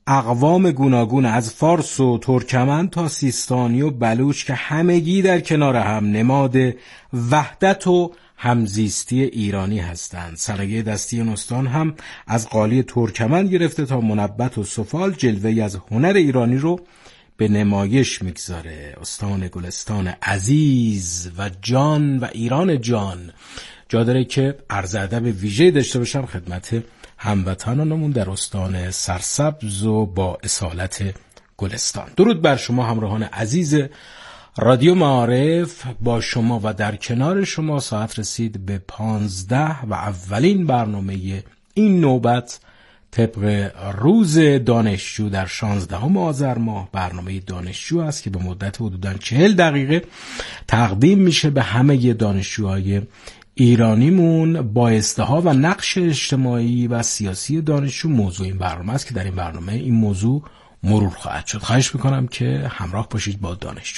اقوام گوناگون از فارس و ترکمن تا سیستانی و بلوچ که همگی در کنار هم نماد وحدت و همزیستی ایرانی هستند. سرگه دستی این استان هم از قالی ترکمن گرفته تا منبت و سفال جلوه‌ای از هنر ایرانی رو به نمایش میگذاره. استان گلستان عزیز و جان و ایران جان جا داره که عرض ادب ویژه داشته باشم خدمت هموطنانمون در استان سرسبز و با اصالت گلستان. درود بر شما همراهان عزیز رادیو معارف. با شما و در کنار شما ساعت رسید به 15 و اولین برنامه این نوبت طبق روز دانشجو در 16 آذر ماه برنامه دانشجو است که به مدت حدوداً 40 دقیقه تقدیم میشه به همه دانشجوهای ایرانیمون. بایسته‌ها و نقش اجتماعی و سیاسی دانشجو موضوع این برنامه است که در این برنامه این موضوع مرور خواهد شد. خواهش میکنم که همراه باشید با دانشجو.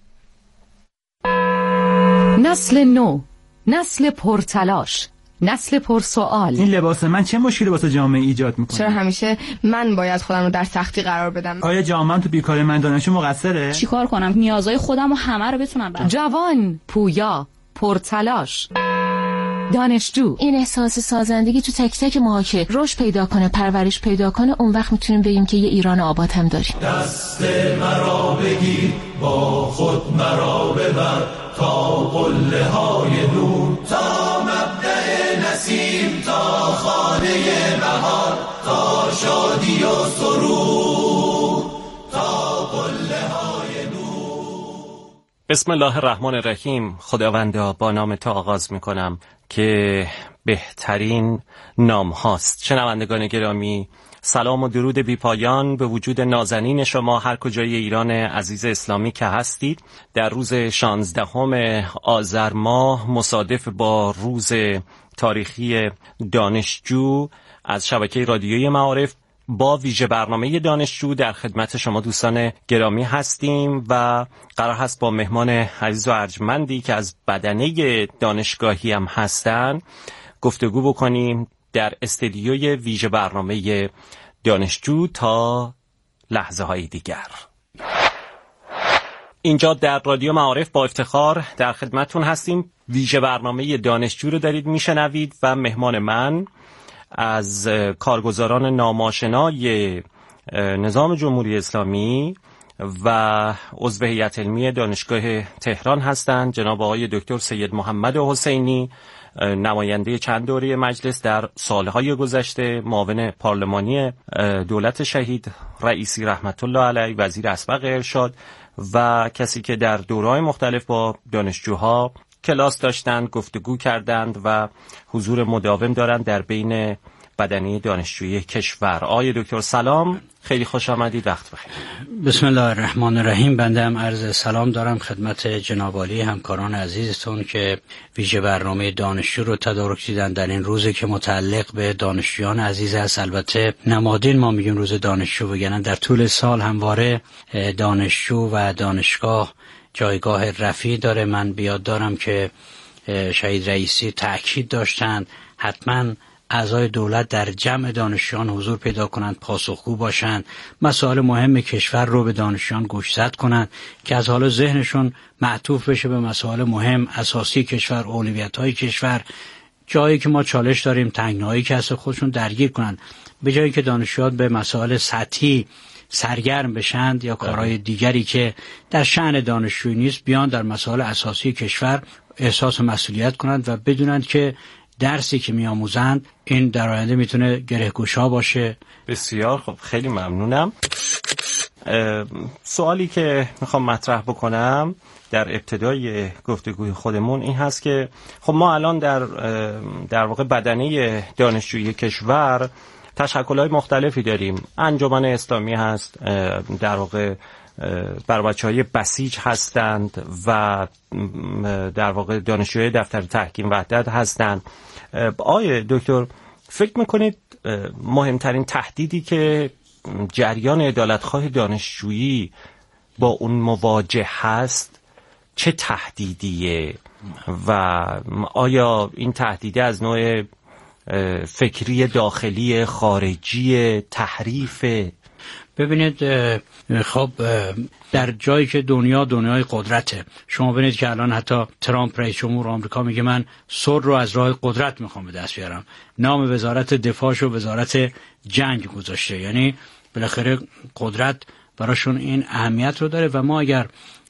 نسل نو، نسل پرتلاش، نسل پرسوال. این لباس من چه مشکلی واسه جامعه ایجاد میکنه؟ چرا همیشه من باید خودم رو در سختی قرار بدم؟ آیا جامعه تو بیکاری من دانشجو مقصره؟ چیکار کنم نیازهای خودم و همه رو بتونم برام؟ جوان، پویا، پرتلاش، دانشجو. این احساس سازندگی تو تک تک ماها که رشد پیدا کنه، پرورش پیدا کنه، اون وقت میتونیم بگیم که یه ایران آباد هم داریم. دست مرا بگیر، با خود مرا ببر، تا قله های نور، تا مبدأ نسیم، تا خانه بهار، تا شادی و سرور، تا قله های نور. بسم الله الرحمن الرحیم. خداوندا با نام تو آغاز میکنم که بهترین نام هاست. شنوندگان گرامی، سلام و درود بی پایان به وجود نازنین شما هر کجای ایران عزیز اسلامی که هستید. در روز 16 آذر ماه مصادف با روز تاریخی دانشجو از شبکه رادیویی معارف با ویژه برنامه دانشجو در خدمت شما دوستان گرامی هستیم و قرار هست با مهمان عزیز و ارجمندی که از بدنه دانشگاهی هم هستن گفتگو بکنیم در استدیوی ویژه برنامه دانشجو تا لحظه های دیگر. اینجا در رادیو معارف با افتخار در خدمتون هستیم. ویژه برنامه دانشجو رو دارید میشنوید و مهمان من از کارگزاران ناماشنای نظام جمهوری اسلامی و عضو هیئت علمی دانشگاه تهران هستند جناب آقای دکتر سید محمد حسینی، نماینده چند دوره مجلس در سالهای گذشته، معاون پارلمانی دولت شهید رئیسی رحمت الله علیه، وزیر اسبق ارشاد و کسی که در دوره‌های مختلف با دانشجوها کلاس داشتند، گفتگو کردند و حضور مداوم دارند در بین بدنه دانشجویی کشور. آقای دکتر سلام، خیلی خوش آمدید، وقت بخیر. بسم الله الرحمن الرحیم. بنده هم عرض سلام دارم خدمت جناب عالی همکاران عزیزتون که ویژه برنامه دانشجو رو تدارک دیدن در این روزی که متعلق به دانشجویان عزیز است. البته نمادین ما میگیم روز دانشجو، بگن در طول سال همواره دانشجو و دانشگاه جایگاه رفیع داره. من بیاد دارم که شهید رئیسی تأکید داشتن حتما اعضای دولت در جمع دانشجویان حضور پیدا کنند، پاسخگو باشند، مسائل مهم کشور رو به دانشجویان گوشزد کنند که از حالا ذهنشون معطوف بشه به مسائل مهم اساسی کشور، اولویت‌های کشور. جایی که ما چالش داریم، تنگناهایی که هست، خودشون درگیر کنند، به جایی که دانشجویان به مسائل سطحی سرگرم بشند یا کارهای دیگری که در شأن دانشجویی نیست، بیان در مسائل اساسی کشور احساس مسئولیت کنند و بدونند که درسی که میآموزند این در آینده میتونه گره‌گشا باشه. بسیار خب، خیلی ممنونم. سوالی که میخوام مطرح بکنم در ابتدای گفتگوی خودمون این هست که خب ما الان در واقع بدنه دانشجویی کشور تشکل‌های مختلفی داریم. انجمن اسلامی هست، در واقع بر بچه‌های بسیج هستند و در واقع دانشجوی دفتر تحکیم وحدت هستند. آقای دکتر، فکر میکنید مهمترین تهدیدی که جریان عدالتخواه دانشجویی با اون مواجه هست چه تهدیدیه و آیا این تهدیده از نوع فکری داخلی، خارجی، تحریف ببینید خب در جایی که دنیای قدرته، شما ببینید که الان حتی ترامپ رئیس جمهور آمریکا میگه من سر رو از راه قدرت میخوام به دست بیارم، نام وزارت دفاعشو وزارت جنگ گذاشته. یعنی بالاخره قدرت براشون این اهمیت رو داره و ما اگر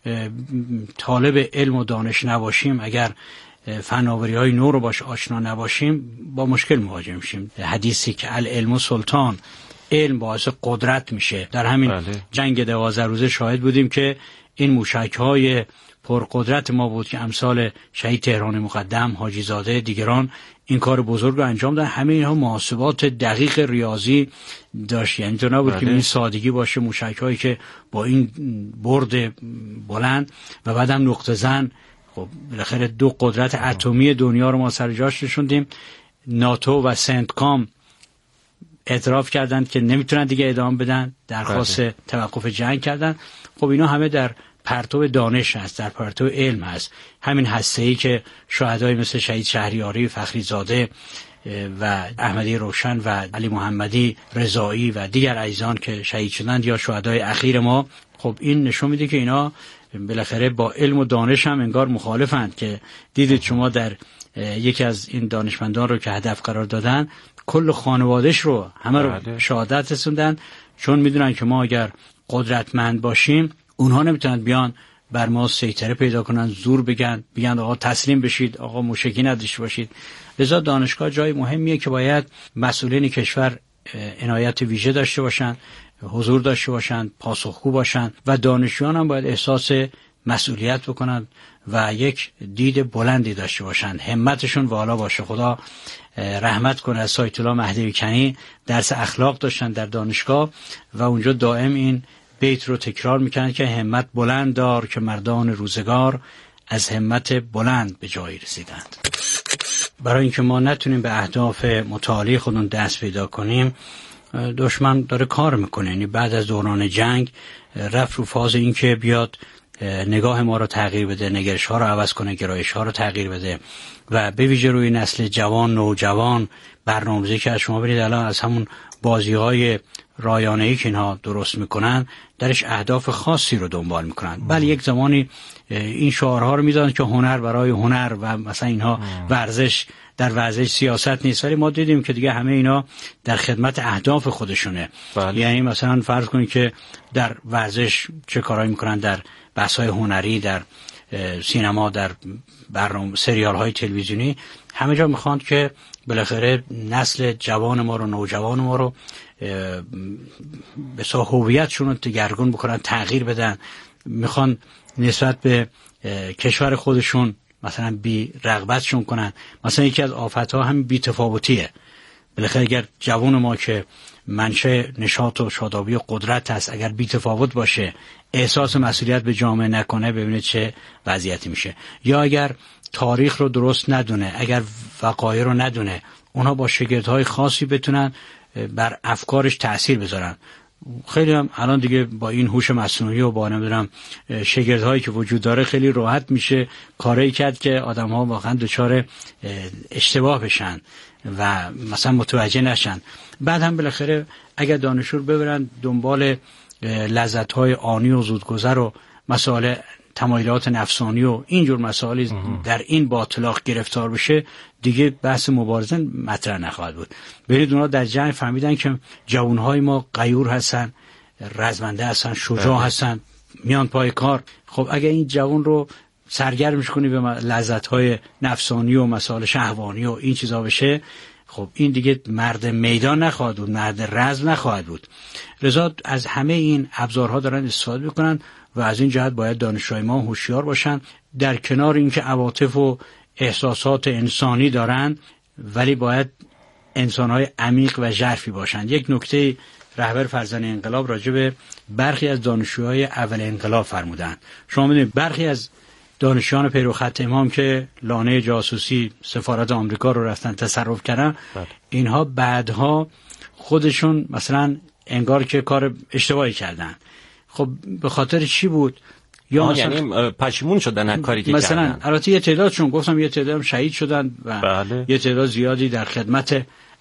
طالب علم و دانش نباشیم، اگر فناوری‌های نو رو باش آشنا نباشیم، با مشکل مواجه میشیم. حدیثی که العلم سلطان، علم باعث قدرت میشه. در همین جنگ 12 روزه شاهد بودیم که این موشک‌های پرقدرت ما بود که امثال شهید تهران مقدم، حاجی زاده، دیگران این کار بزرگ رو انجام دادن. همه اینها محاسبات دقیق ریاضی داشت، یعنی تو نبود که این سادگی باشه موشک‌هایی که با این برد بلند و بعدم نقطه زن. خب بالاخره دو قدرت اتمی دنیا رو ما سر جاش نشوندیم. ناتو و سنتکام اعتراف کردند که نمیتونن دیگه ادامه بدن، درخواست توقف جنگ کردن. خب اینا همه در پرتو دانش هست، در پرتو علم هست. همین هسته‌ای که شهدای مثل شهید شهریاری فخری زاده و احمدی روشن و علی محمدی رضایی و دیگر عزیزان که شهید شدند یا شهدای اخیر ما، خب این نشون میده که اینا بالاخره با علم و دانش هم انگار مخالفند. که دیدید شما در یکی از این دانشمندان رو که هدف قرار دادن، کل خانوادش رو همه رو شهادت رسوندن، چون میدونن که ما اگر قدرتمند باشیم اونها نمیتونن بیان بر ما سیطره پیدا کنن، زور بگن آقا تسلیم بشید، آقا موشکی نداشته باشید. لذا دانشگاه جای مهمیه که باید مسئولین کشور عنایت ویژه داشته باشن، حضور داشته باشن، پاسخگو باشن و دانشجویان هم باید احساس مسئولیت بکنن و یک دید بلندی داشته باشن، همتشون والا باشه. خدا رحمت کنه از آیت الله مهدوی کنی، درس اخلاق داشتن در دانشگاه و اونجا دائم این بیت رو تکرار میکنن که همت بلند دار که مردان روزگار از همت بلند به جایی رسیدند. برای اینکه ما نتونیم به اهداف متعالی خودمون دست پیدا کنیم، دشمن داره کار میکنه. یعنی بعد از دوران جنگ رفت رو فاز این که بیاد نگاه ما رو تغییر بده، نگرش ها رو عوض کنه، گرایش ها رو تغییر بده و به ویژه روی نسل جوان، نوجوان برنامه‌ریزی که شما برید الان از همون بازی‌های رایانه‌ای که اینها درست میکنن درش اهداف خاصی رو دنبال میکنن. بله یک زمانی این شعارها رو میدادن که هنر برای هنر و مثلا اینها ورزش در ورزش سیاست نیست، ولی ما دیدیم که دیگه همه اینا در خدمت اهداف خودشونه. یعنی مثلا فرض کنید که در ورزش چه کارایی میکنن، در بحث‌های هنری، در سینما، در برنامه سریال‌های تلویزیونی، همه جا میخوان که بالاخره نسل جوان ما رو، نوجوان ما رو به صورت هویتشون رو دگرگون بکنن، تغییر بدن. میخوان نسبت به کشور خودشون مثلا بی رغبتشون کنن. مثلا یکی از آفت‌ها همین بی تفاوتیه. بالاخره اگر جوان ما که منشأ نشاط و شادابی و قدرت هست، اگر بی تفاوت باشه، احساس مسئولیت به جامعه نکنه، ببینید چه وضعیتی میشه. یا اگر تاریخ رو درست ندونه، اگر وقایع رو ندونه، اونها با شاگردهای خاصی بتونن بر افکارش تأثیر بذارن. خیلی هم الان دیگه با این هوش مصنوعی و با نمیدونم شاگردهایی که وجود داره خیلی راحت میشه کاری کرد که آدم‌ها واقعا دچار اشتباه بشن و مثلا متوجه نشن. بعد هم بالاخره اگر دانشجو ببرن دنبال لذت‌های آنی و زودگذر و مسائل تمایلات نفسانی و اینجور مسائلی در این باطلاق گرفتار بشه، دیگه بحث مبارزه مطرح نخواهد بود. برید اونا در جنگ فهمیدن که جوانهای ما غیور هستن، رزمنده هستن، شجاع هستن، میان پای کار. خب اگه این جوان رو سرگرمش کنی به لذت‌های نفسانی و مسائل شهوانی و این چیزا بشه، خب این دیگه مرد میدان نخواهد بود، مرد رزم نخواهد بود. لذا از همه این ابزارها دارن استفاده میکنن و از این جهت باید دانشجوهای ما هوشیار باشن. در کنار اینکه عواطف و احساسات انسانی دارن، ولی باید انسانهای عمیق و ژرفی باشن. یک نکته رهبر فرزانه انقلاب راجع به برخی از دانشجوهای اول انقلاب فرمودن. شما می‌دونید برخی از دانشجویان پیرو خط امام که لانه جاسوسی سفارت آمریکا رو رفتن تصرف کردن، اینها بعدها خودشون مثلا انگار که کار اشتباهی کردن. خب به خاطر چی بود؟ یا یعنی پشیمون شدن از کاری که مثلا کردن. البته یه تعدادشون گفتم یه تعداد شهید شدن و یه تعداد زیادی در خدمت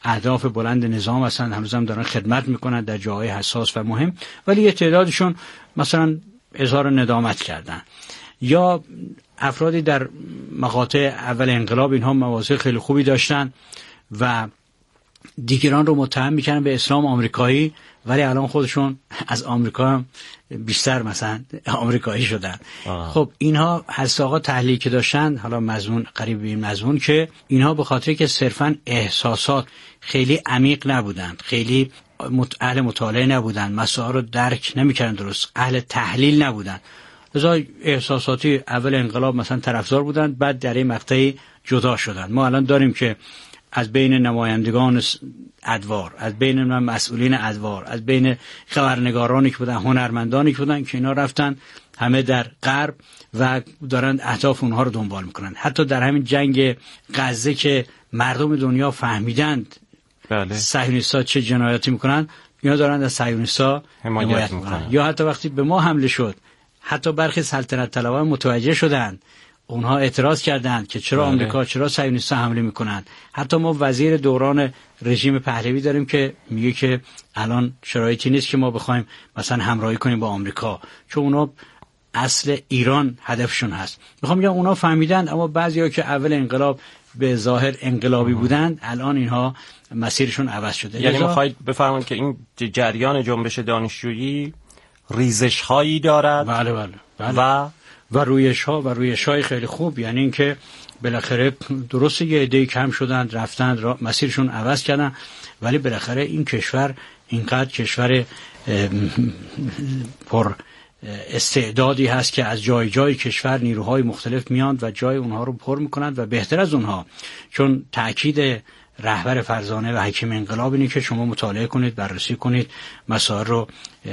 اهداف بلند نظام هستن، هنوز هم دارن خدمت میکنن در جاهای حساس و مهم، ولی یه تعدادشون مثلا اظهار ندامت کردن. یا افرادی در مقاطع اول انقلاب اینها مواضع خیلی خوبی داشتن و دیگران رو متهم میکنن به اسلام آمریکایی، ولی الان خودشون از آمریکا هم بیشتر مثلا آمریکایی شدن. خب اینها هستاقا تحلیل که داشتن، حالا مضمون قریب به این مضمون، که اینها به خاطر که صرفا احساسات خیلی عمیق نبودن، خیلی اهل مطالعه نبودن، مسائل رو درک نمیکردن درست، اهل تحلیل نبودن، لذا احساساتی اول انقلاب مثلا طرفدار بودن، بعد در این مقطعی جدا شدن. ما الان داریم که از بین نمایندگان ادوار، از بین مسئولین ادوار، از بین خبرنگارانی که بودن، هنرمندانی که بودن، که اینا رفتن همه در غرب و دارن اهداف اونها رو دنبال میکنن. حتی در همین جنگ غزه که مردم دنیا فهمیدند صهیونیست‌ها چه جنایاتی میکنن، اینا دارن از صهیونیست‌ها حمایت میکنن. یا حتی وقتی به ما حمله شد، حتی برخی سلطنت طلبان متوجه شدند، اونها اعتراض کردند که چرا آمریکا، چرا صهیونیست‌ها حمله میکنند. حتی ما وزیر دوران رژیم پهلوی داریم که میگه که الان شرایطی نیست که ما بخوایم مثلا همراهی کنیم با آمریکا، چون اونا اصل ایران هدفشون هست. میخوام بگم اونا فهمیدن، اما بعضیا که اول انقلاب به ظاهر انقلابی بودند، الان اینها مسیرشون عوض شده. یعنی میخواید بفرمایید که این جریان جنبش دانشجویی ریزش هایی دارد؟ بله. و رویش های خیلی خوب، یعنی اینکه بالاخره درسته یه عده‌ای کم شدن، رفتن مسیرشون عوض کردن، ولی بالاخره این کشور اینقدر کشور پر استعدادی هست که از جای کشور نیروهای مختلف میاند و جای اونها رو پر میکنند و بهتر از اونها، چون تأکید رهبر فرزانه و حکیم انقلاب اینه که شما مطالعه کنید، بررسی کنید، مسائل رو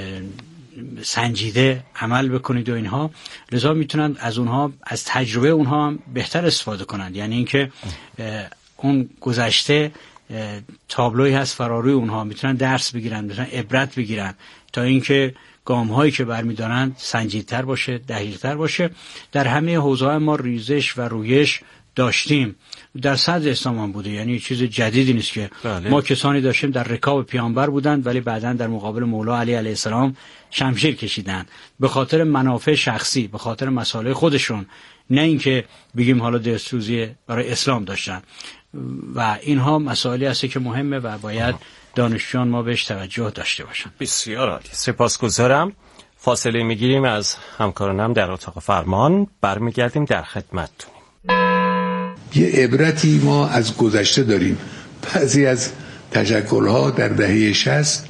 سنجیده عمل بکنید و اینها، لذا میتونن از اونها، از تجربه اونها هم بهتر استفاده کنند. یعنی اینکه اون گذشته تابلوی هست فراروی اونها، میتونن درس بگیرن، میتونن عبرت بگیرن، تا اینکه گام هایی که برمیدارن سنجیدتر باشه، دقیقتر باشه. در همه حوزه‌های ما ریزش و رویش داشتیم، در صدر اسلام هم بوده، یعنی چیز جدیدی نیست که ما کسانی داشتیم در رکاب پیامبر بودند، ولی بعداً در مقابل مولا علی علیه السلام شمشیر کشیدن به خاطر منافع شخصی، به خاطر مصالح خودشون، نه اینکه بگیم حالا دلسوزی برای اسلام داشتن. و اینها مسائلی هست که مهمه و باید دانشجویان ما بهش توجه داشته باشن. بسیار عالی، سپاسگزارم. فاصله میگیریم از همکارانم در اتاق فرمان، برمیگردیم در خدمتتونیم. یه عبرتی ما از گذشته داریم. بعضی از تشکل‌ها در دهه 60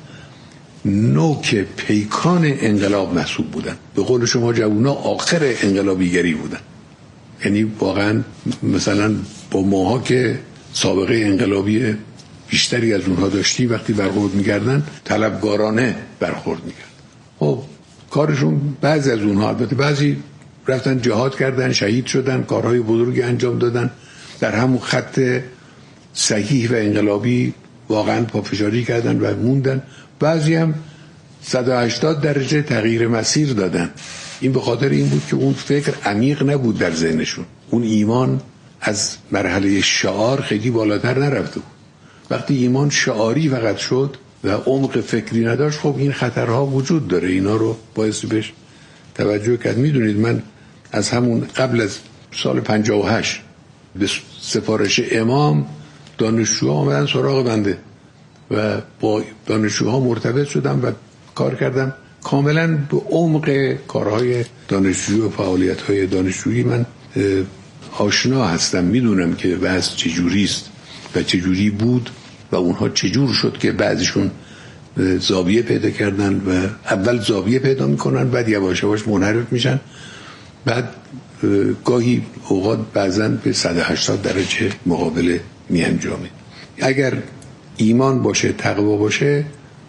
نوک پیکان انقلاب محسوب بودن. به قول شما جوونا آخر انقلابیگری بودن. یعنی واقعا مثلا با ماها که سابقه انقلابی بیشتری از اونها داشتی، وقتی برخورد می‌کردن طلبکارانه برخورد می‌کردن. خب کارشون، بعضی از اونها، البته بعضی رفتن جهاد کردن، شهید شدن، کارهای بزرگی انجام دادن، در همون خط صحیح و انقلابی واقعا پافشاری کردن و موندن. بعضی هم 180 درجه تغییر مسیر دادن. این به خاطر این بود که اون فکر عمیق نبود در ذهنشون، اون ایمان از مرحله شعار خیلی بالاتر نرفته بود. وقتی ایمان شعاری فقط شد و عمق فکری نداشت، خب این خطرها وجود داره، اینا رو باید بهش توجه کرد. میدونید من از همون قبل از سال 58 به سفارش امام دانشجوها آمدن سراغ بنده و با دانشجوها مرتبط شدم و کار کردم. کاملا به عمق کارهای دانشجویی و فعالیت‌های دانشجویی من آشنا هستم، میدونم که وضع چجوری است و چجوری بود و اونها چجور شد که بعضیشون زاویه پیدا کردن و اول زاویه پیدا میکنن، بعد یواش یواش منحرف میشن، بعد گاهی اوقات بعضاً به 180 درجه مقابله میانجامه. اگر ایمان باشه، تقوا باشه،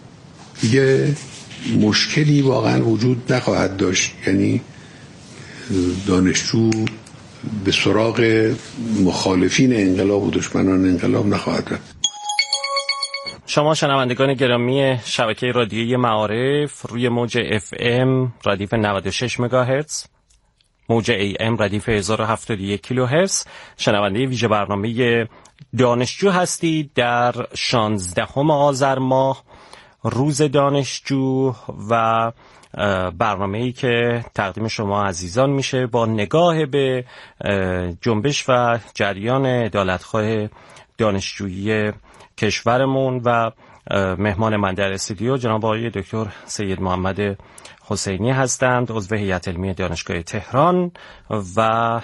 یه مشکلی واقعا وجود نخواهد داشت. یعنی دانشجو به سراغ مخالفین انقلاب و دشمنان انقلاب نخواهد رفت. شما شنوندگان گرامی شبکه رادیویی معارف روی موج FM ردیف 96 مگاهرتز، موج AM ردیف 1071 کیلوهرتز، شنونده ویژه برنامه دانشجو هستید در 16 آذر ماه، روز دانشجو، و برنامه‌ای که تقدیم شما عزیزان میشه با نگاه به جنبش و جریان عدالت‌خواه دانشجویی کشورمون. و مهمان من در استودیو جناب آقای دکتر سید محمد حسینی هستند، عضو هیئت علمی دانشگاه تهران و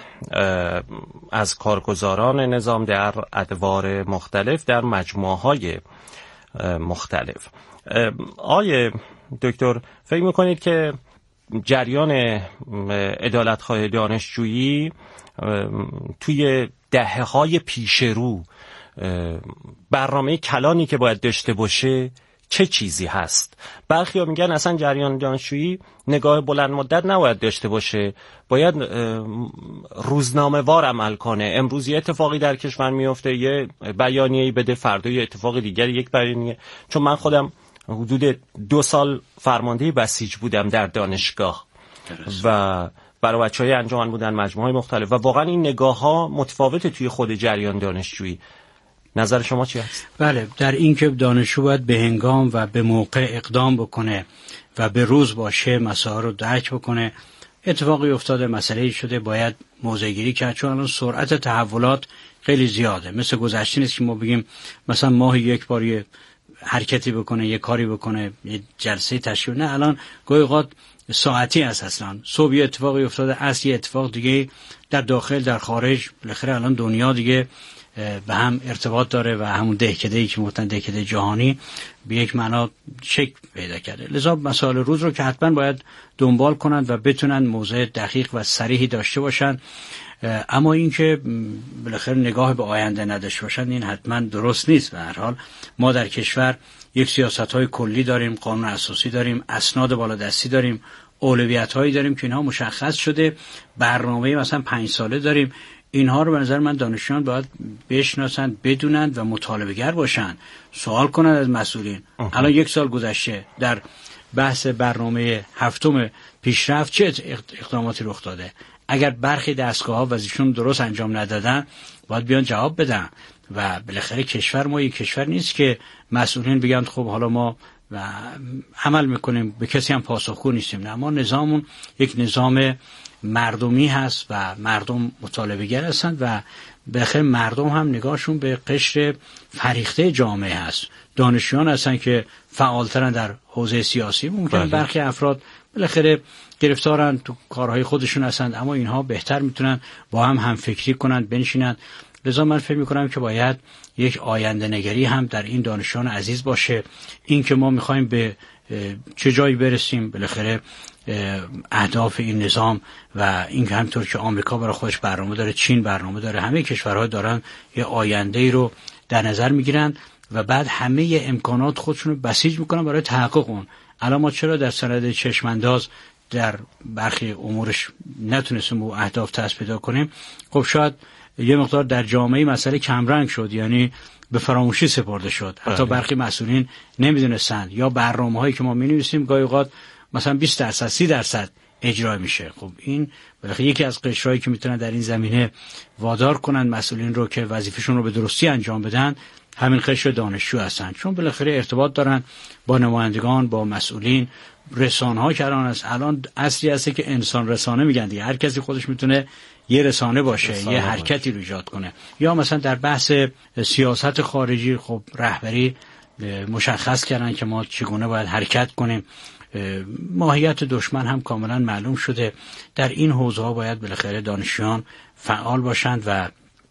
از کارگزاران نظام در ادوار مختلف در مجموعه‌های مختلف. آقای دکتر، فکر میکنید که جریان عدالت‌خواه دانشجویی توی دهه‌های پیش رو برنامه کلانی که باید داشته باشه چه چیزی هست؟ برخی‌ها میگن اصلا جریان دانشجویی نگاه بلند مدت نباید داشته باشه، باید روزنامه‌وار عمل کنه. امروز یه اتفاقی در کشور میفته، یه بیانیه‌ای بده، فردا یه اتفاق دیگری یک بیانیه. چون من خودم حدود 2 سال فرمانده بسیج بودم در دانشگاه و برای بچه‌های انجمن بودن، مجموعه‌های مختلف، و واقعا این نگاه‌ها متفاوته توی خود جریان دانشجویی. نظر شما چی هست؟ بله، در این که دانشجو باید به هنگام و به موقع اقدام بکنه و به روز باشه مسائل رو درک بکنه. اتفاقی افتاده، مسئله‌ای شده، باید موضع گیری کرد، چون الان سرعت تحولات خیلی زیاده. مثل گذشته نیست که ما بگیم مثلا ماهی یک بار یه حرکتی بکنه، یه کاری بکنه، یه جلسه تشکیل. نه، الان گاهی اوقات ساعتی هست. اصلا صبح یه اتفاقی افتاده، عصر یه اتفاق دیگه، در داخل در خارج. بالاخره الان دنیا دیگه به هم ارتباط داره و همون دهکده‌ای که گفتن دهکده جهانی به یک معنا شکل پیدا کرده. لذا مسائل روز رو که حتما باید دنبال کنند و بتونن موضع دقیق و صریحی داشته باشن. اما این که بالاخره نگاه به آینده نداشته باشن، این حتما درست نیست. به هر حال ما در کشور یک سیاست‌های کلی داریم، قانون اساسی داریم، اسناد بالادستی داریم، اولویت‌هایی داریم که اینها مشخص شده، برنامه مثلا 5 ساله داریم. اینها رو به نظر من دانشجویان باید بشناسند، بدونند و مطالبه‌گر باشند، سوال کنند از مسئولین. الان 1 سال گذشته، در بحث برنامه 7 پیشرفت چه اقداماتی رخ داده؟ اگر برخی دستگاه‌ها وظیفه‌شون درست انجام ندادن، باید بیان جواب بدن. و بالاخره کشور ما یک کشور نیست که مسئولین بگن خب حالا ما عمل میکنیم، به کسی هم پاسخگو نیستیم. نه، ما نظاممون یک نظام مردمی هست و مردم مطالبه‌گر هستند و بالاخره مردم هم نگاهشون به قشر فریخته جامعه هست. دانشجویان هستن که فعالترن در حوزه سیاسی. ممکن برخی افراد بالاخره گرفتارن تو کارهای خودشون هستند، اما اینها بهتر میتونن با هم فکری کنند، بنشینند. لذا من فکر میکنم که باید یک آینده نگری هم در این دانشجویان عزیز باشه. این که ما میخوایم به چه جایی برسیم، بالاخره اهداف این نظام و این که همطور که آمریکا برای خودش برنامه داره، چین برنامه داره، همه کشورها دارن یه آینده‌ای رو در نظر میگیرن و بعد همه امکانات خودشون رو بسیج میکنن برای تحقق اون. الان ما چرا در سند چشمانداز در برخی امورش نتونستیم او اهداف تثبیت پیدا کنیم؟ خب شاید یه مقدار در جامعه مسئله کمرنگ شد، یعنی به فراموشی سپرده شد. حتی برخی مسئولین نمیدونستند، یا برنامه‌هایی که ما می‌نویسیم گاهی اوقات مثلا 20% 30% اجرا میشه. خب این بالاخره یکی از قشرهایی که میتونن در این زمینه وادار کنن مسئولین رو که وظیفه‌شون رو به درستی انجام بدن، همین قشر دانشجو هستن، چون بالاخره ارتباط دارن با نمایندگان، با مسئولین. رسانه‌ها که الان اصلی هست که انسان رسانه میگن دیگه، هر کسی خودش میتونه یه رسانه باشه، یه حرکتی رو ایجاد کنه. یا مثلا در بحث سیاست خارجی، خب رهبری مشخص کردن که ما چگونه باید حرکت کنیم. ماهیت دشمن هم کاملا معلوم شده. در این حوزه‌ها باید بالاخره دانشجویان فعال باشند و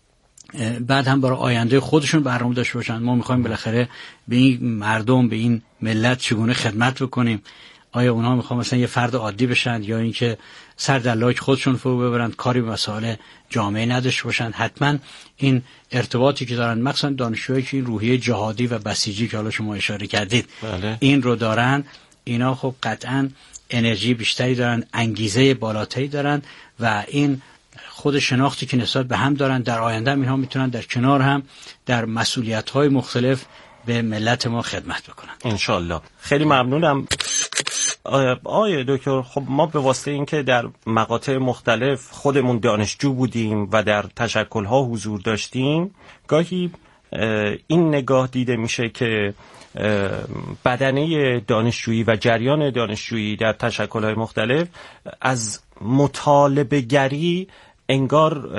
بعد هم برای آینده خودشون برنامه داشته باشند. ما می‌خوایم بالاخره به این مردم، به این ملت چگونه خدمت بکنیم. آیا اونها میخوان مثلا یه فرد عادی بشن، یا اینکه سر در لاک خودشون فرو ببرند، کاری به مسائل جامعه نداشته باشند؟ حتما این ارتباطی که دارن، مثلا دانشجویی که این روحیه جهادی و بسیجی که حالا شما اشاره کردید این رو دارن، اینا خب قطعا انرژی بیشتری دارن، انگیزه بالاتری دارن و این خود شناختی که نسبت به هم دارن، در آینده هم اینها میتونن در کنار هم در مسئولیت‌های مختلف به ملت ما خدمت بکنن. انشالله. خیلی ممنونم. آقای دکتر، خب ما به واسطه اینکه در مقاطع مختلف خودمون دانشجو بودیم و در تشکل‌ها حضور داشتیم، گاهی این نگاه دیده میشه که بدنه دانشجویی و جریان دانشجویی در تشکل‌های مختلف از مطالبه گری انگار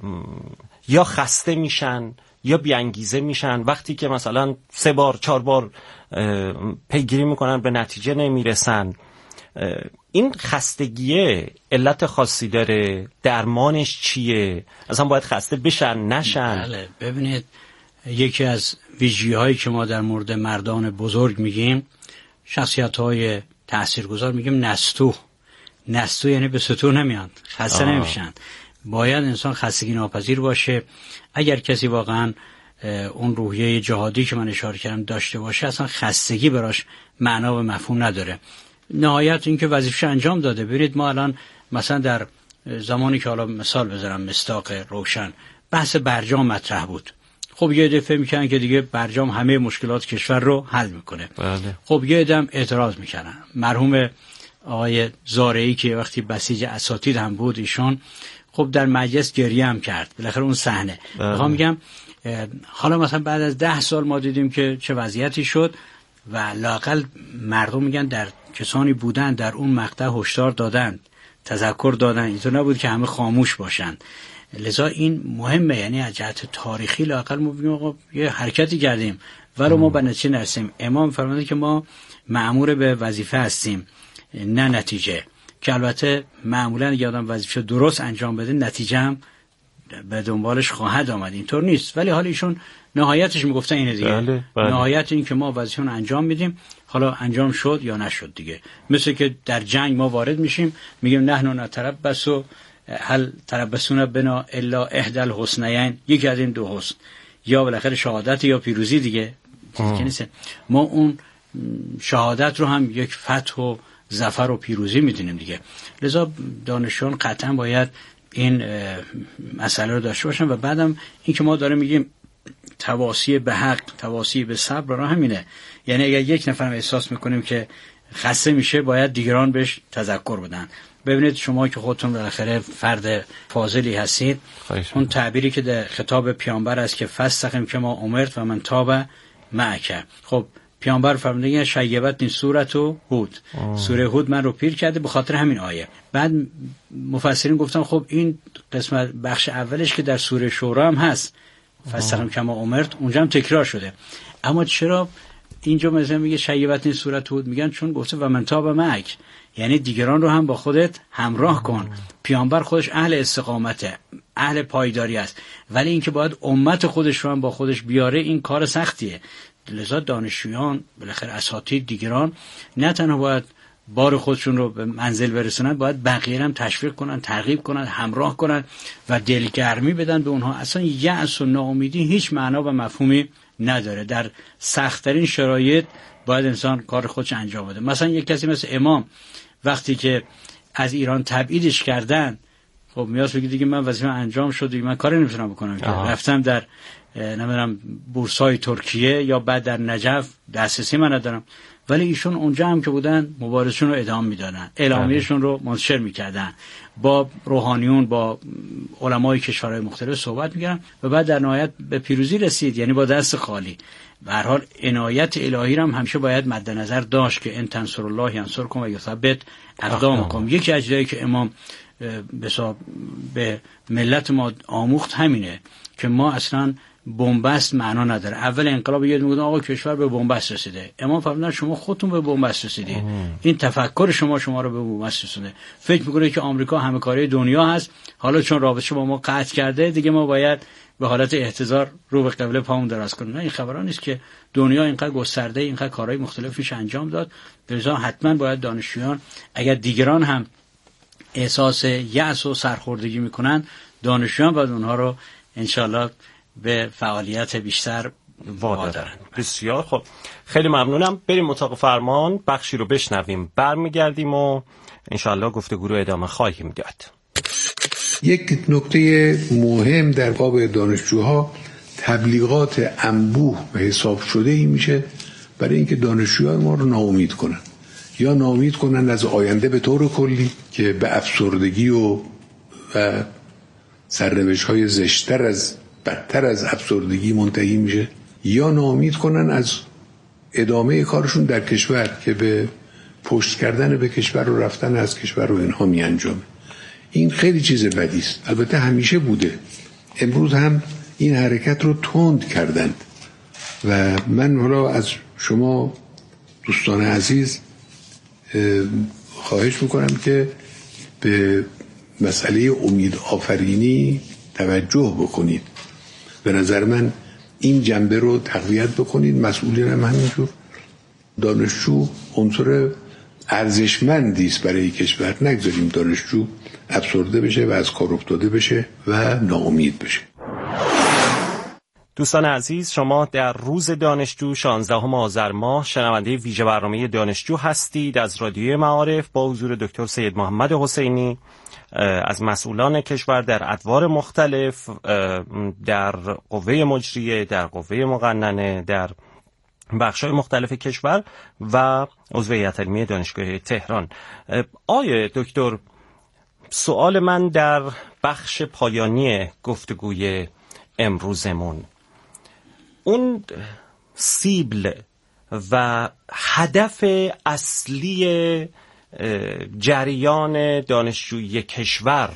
یا خسته میشن یا بیانگیزه میشن وقتی که مثلا 3 بار 4 بار پیگیری میکنن به نتیجه نمیرسن. این خستگیه علت خاصی داره؟ درمانش چیه؟ اصلا باید خسته بشن نشن؟ بله، ببینید یکی از ویژگی‌هایی که ما در مورد مردان بزرگ میگیم، شخصیت‌های تاثیرگذار، میگیم نستو یعنی به ستون نمیان، خسته نمیشن. باید انسان خستگی ناپذیر باشه. اگر کسی واقعا اون روحیه جهادی که من اشاره کردم داشته باشه، اصلا خستگی براش معنا و مفهوم نداره. نهایت این که وظیفه‌اش انجام داده. ببینید ما الان مثلا در زمانی که حالا مثال بذارم مصداق روشن، بحث برجام مطرح بود. خب یه عده فکر می‌کنن که دیگه برجام همه مشکلات کشور رو حل میکنه. بله. خب یه عده هم اعتراض میکنن. مرحوم آقای زارعی که وقتی بسیج اساتید هم بود، ایشون خب در مجلس گریه هم کرد. بالاخره اون صحنه. میخوام میگم حالا مثلا بعد از 10 سال ما دیدیم که چه وضعیتی شد و لااقل مردم میگن در کسانی بودن در اون مقطع هشدار دادن، تذکر دادن، اینطور نبود که همه خاموش باشن. لذا این مهمه، یعنی از جهت تاریخی لااقل ما بگیم آقا یه حرکتی کردیم ولو ما به نتیجه نرسیم. امام فرموده که ما مأمور به وظیفه هستیم نه نتیجه، که البته معمولا اگه آدم وظیفه درست انجام بده نتیجه هم به دنبالش خواهد آمد، اینطور نیست. ولی حالا ایشون نهایتش میگفتن اینه دیگه. بله. نهایت این که ما وظیفه رو انجام میدیم، حالا انجام شد یا نشد دیگه. مثل که در جنگ ما وارد میشیم میگیم نحن نتربص هل تربصون بنا الا احدى الحسنیین، یکی از این 2 حسن، یا بالاخره شهادت یا پیروزی دیگه. ما اون شهادت رو هم یک فتح و ظفر و پیروزی میدونیم دیگه. لذا دانشجویان قطعا باید این مسئله رو داشته باشن. و بعدم این که ما داریم میگیم تواصی به حق، تواصی به صبر، را همینه. یعنی اگر یک نفر احساس میکنیم که خسته میشه، باید دیگران بهش تذکر بدن. ببینید شما که خودتون بالاخره فرد فاضلی هستید، اون تعبیری که در خطاب پیامبر است که فاستقم کما امرت و من تاب معک. خب پیامبر فرمودن شیبت این سورت و هود، سوره هود من رو پیر کرده به خاطر همین آیه. بعد مفسرین گفتن خب این قسمت بخش اولش که در سوره شورا هم هست، فاستقم کما امرت، اونجا هم تکرار شده. اما چرا اینجا مثلا میگه شیبت این سورت هود؟ میگن چون گفته و من تاب معک، یعنی دیگران رو هم با خودت همراه کن. پیامبر خودش اهل استقامته، اهل پایداری است، ولی اینکه باید امت خودش رو هم با خودش بیاره، این کار سختیه. لذا دانشجویان بالاخره اساتید دیگران نه تنها باید بار خودشون رو به منزل برسونن، باید بقیه هم تشویق کنن، ترغیب کنن، همراه کنن و دلگرمی بدن به اونها. اصلا یأس و ناامیدی هیچ معنا و مفهومی نداره. در سخت‌ترین شرایط باید انسان کار خودش انجام بده. مثلا یک کسی مثل امام وقتی که از ایران تبعیدش کردن، خب میاد بگه دیگه من وظیفه انجام شد دیگه من کاری نمیتونم بکنم. رفتم در نمیدونم بورسای ترکیه یا بعد در نجف، دسترسی من ندارم. ولی ایشون اونجا هم که بودن مبارزشون رو ادامه میدادن، اعلامیه‌شون رو منتشر میکردن، با روحانیون، با علمای کشورهای مختلف صحبت میکردن و بعد در نهایت به پیروزی رسید، یعنی با دست خالی. به هر حال عنایت الهی هم همیشه باید مد نظر داشت که ان تنصر الله ینصرکم و یثبت اقدامکم. یکی از چیزایی که امام به ملت ما آموخت همینه که ما اصلا بنبست معنا نداره. اول انقلاب یاد میگفتن آقا کشور به بنبست رسیده. امام فرمودن شما خودتون به بنبست رسیدید. این تفکر شما رو به بنبست رسونده. فکر میکنه که آمریکا همه کاره دنیا هست، حالا چون رابطه با ما قطع کرده دیگه ما باید به حالت احتضار رو به قبله پامون دراز کنیم. نه، این خبران نیست که دنیا اینقدر گسترده، اینقدر کارهای مختلف میشه انجام داد. لذا حتما باید دانشجویان اگر دیگران هم احساس یأس و سرخوردگی میکنن، دانشجویان باید اونها رو انشالله به فعالیت بیشتر وادارن. بسیار خب، خیلی ممنونم. بریم اتاق فرمان، بخشی رو بشنویم، برمیگردیم و انشالله گفتگو رو ادامه خواهیم داد. یک نکته مهم در باب دانشجوها تبلیغات انبوه به حساب شده ای میشه برای اینکه دانشجویان ما رو ناامید کنن. یا ناامید کنن از آینده به طور کلی که به افسردگی و سرنوشت‌های بدتر از افسردگی منتهی میشه، یا ناامید کنن از ادامه کارشون در کشور که به پشت کردن به کشور و رفتن از کشور و اینها می انجامه. این خیلی چیز بدی است. البته همیشه بوده، امروز هم این حرکت رو تند کردند و من حالا از شما دوستان عزیز خواهش میکنم که به مسئله امید آفرینی توجه بکنید. به نظر من این جنبه رو تقویت بکنید. مسئولین هم همینجور. دانشجو عنصر ارزشمندی است برای کشور. نگذاریم دانشجو افسرده بشه و از کار افتاده بشه و ناامید بشه. دوستان عزیز، شما در روز دانشجو 16 آذر ماه شنونده ویژه برنامه دانشجو هستید از رادیو معارف با حضور دکتر سید محمد حسینی از مسئولان کشور در ادوار مختلف، در قوه مجریه، در قوه مقننه، در بخش‌های مختلف کشور و عضو هیئت علمی دانشگاه تهران. آقای دکتر، سوال من در بخش پایانی گفتگوی امروزمون، اون سیبل و هدف اصلی جریان دانشجویی کشور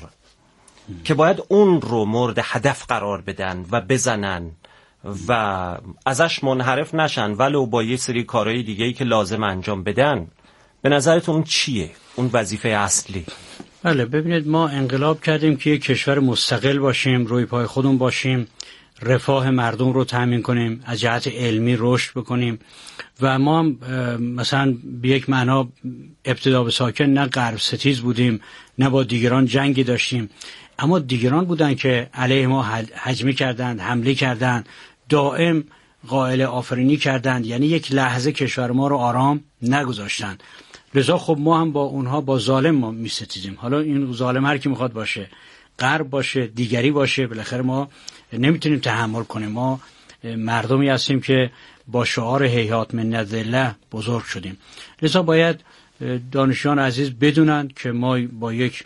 که باید اون رو مورد هدف قرار بدن و بزنن و ازش منحرف نشن ولو با یه سری کارهای دیگه‌ای که لازم انجام بدن، به نظرتون چیه اون وظیفه اصلی؟ بله، ببینید ما انقلاب کردیم که یک کشور مستقل باشیم، روی پای خودمون باشیم، رفاه مردم رو تامین کنیم، از جهت علمی رشد بکنیم و ما هم مثلا به یک معنا ابتدا به ساکن نه غرب ستیز بودیم، نه با دیگران جنگی داشتیم، اما دیگران بودن که علیه ما هجمی کردند، حمله کردند، دائم قائل آفرینی کردند، یعنی یک لحظه کشور ما رو آرام نگذاشتند. لذا خب ما هم با اونها با ظالم ما میستیزیم. حالا این ظالم هر کی میخواد باشه، غرب باشه، دیگری باشه، بالاخره ما نمیتونیم تحمل کنیم. ما مردمی هستیم که با شعار هیهات من الله بزرگ شدیم. لذا باید دانشجویان عزیز بدونن که ما با یک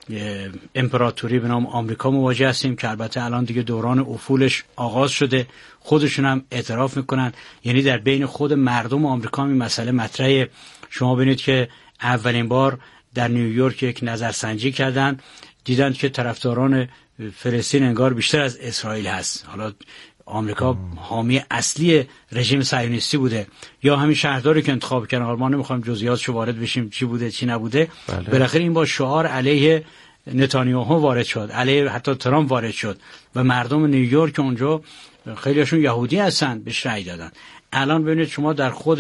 امپراتوری به نام آمریکا مواجه هستیم که البته الان دیگه دوران افولش آغاز شده، خودشون هم اعتراف میکنن. یعنی در بین خود مردم آمریکا این مسئله مطرحه. شما ببینید که اولین بار در نیویورک یک نظرسنجی کردن، دیدن که طرفداران فلسطین انگار بیشتر از اسرائیل هست. حالا آمریکا حامی اصلی رژیم صهیونیستی بوده، یا همین شهرداری که انتخاب کردن، ما نمیخوایم جزئیاتش وارد بشیم چی بوده چی نبوده. بالاخره این با شعار علیه نتانیاهو وارد شد، علیه حتی ترامپ وارد شد و مردم نیویورک اونجا خیلیشون یهودی هستن بهش رأی دادن. الان ببینید شما در خود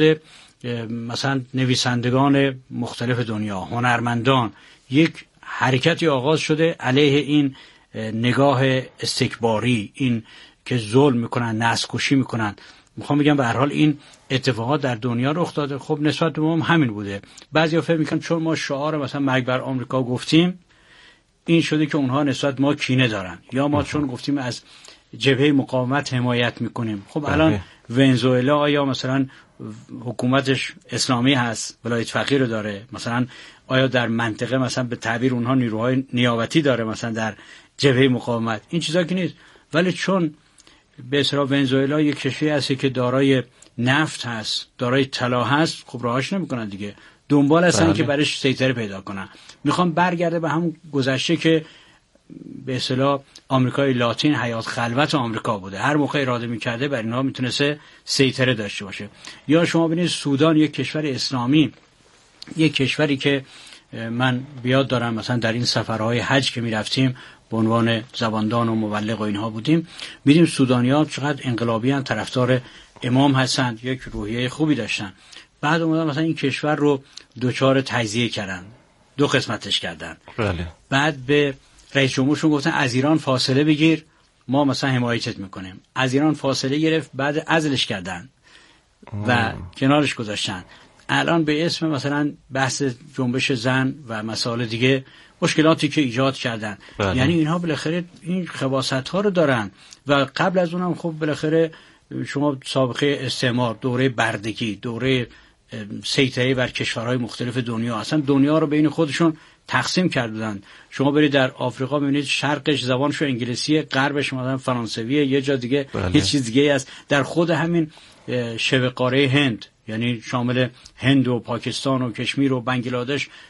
مثلا نویسندگان مختلف دنیا، هنرمندان، یک حرکتی آغاز شده علیه این نگاه استکباری، این که ظلم میکنن، نسل‌کشی میکنن. میخوام بگم به هر حال این اتفاقات در دنیا رخ داده. خب نسبت به ما هم همین بوده. بعضیا فکر میکنن چون ما شعار مثلا مرگ بر آمریکا گفتیم این شده که اونها نسبت ما کینه دارن، یا ما چون گفتیم از جبهه مقاومت حمایت میکنیم. خب الان ونزوئلا آیا مثلا حکومتش اسلامی هست، ولایت فقیه رو داره، مثلا آیا در منطقه مثلا به تعبیر اونها نیروهای نیابتی داره مثلا در جبهه مقاومت؟ این چیزا که نیست. ولی چون به اصطلاح ونزوئلا یک کشوری هست که دارای نفت هست، دارای طلا هست، خب راهاش نمیکنن دیگه، دنبال هستن که برش سیطره پیدا کنن. میخوام برگرده به همون گذشته که به اصطلاح آمریکای لاتین حیات خلوت آمریکا بوده، هر موقع اراده میکرده بر اینها میتونسته سیطره داشته باشه. یا شما ببینید سودان، یک کشور اسلامی، یک کشوری که من بیاد دارم مثلا در این سفرهای حج که میرفتیم به عنوان زباندان و مبلغ و اینها بودیم، میدیم سودانی‌ها چقدر انقلابی ان، طرفدار امام هستند، یک روحیه خوبی داشتن. بعد اومدن مثلا این کشور رو دوچار تجزیه کردن، دو قسمتش کردن. بله. بعد به رئیس جمهورشون گفتن از ایران فاصله بگیر، ما مثلا حمایتت میکنیم. از ایران فاصله گرفت، بعد عزلش کردن و کنارش گذاشتن. الان به اسم مثلا بحث جنبش زن و مسائل دیگه مشکلاتی که ایجاد کردن. بله. یعنی اینها بالاخره این خباثت‌ها رو دارن و قبل از اونم خب بالاخره شما سابقه استعمار، دوره بردگی، دوره سیطره بر کشورهای مختلف دنیا، اصلا دنیا رو بین خودشون تقسیم کردن. شما برید در آفریقا میبینید شرقش زبانشو انگلیسیه، غربش مثلا فرانسویه، یه جا دیگه یه چیز دیگه است. در خود همین شبه قاره هند، یعنی شامل هند و پاکستان و کشمیر و بنگلادش،